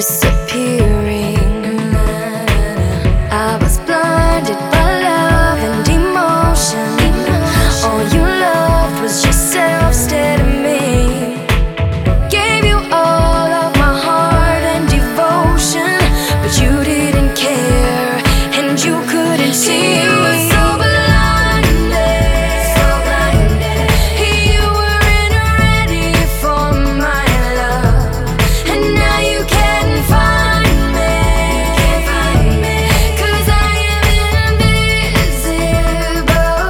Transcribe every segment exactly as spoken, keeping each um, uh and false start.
disappearing. I was blinded by love and emotion. All you loved was yourself, instead of me. Gave you all of my heart and devotion, but you didn't care and you couldn't see. You were so blinded, so blinded. You weren't ready for my love, and now you can't find me, can't find me, 'cause I am invisible,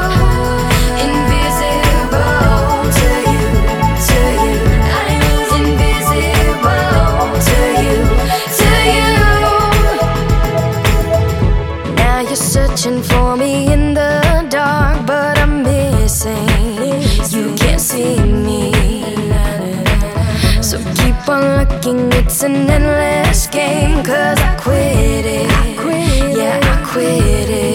invisible to you, to you. I was invisible to you, to you. Now you're searching for me in the dark, but I'm missing. You can't see me, so keep on looking. It's an endless game, 'cause I quit it. Yeah, I quit it.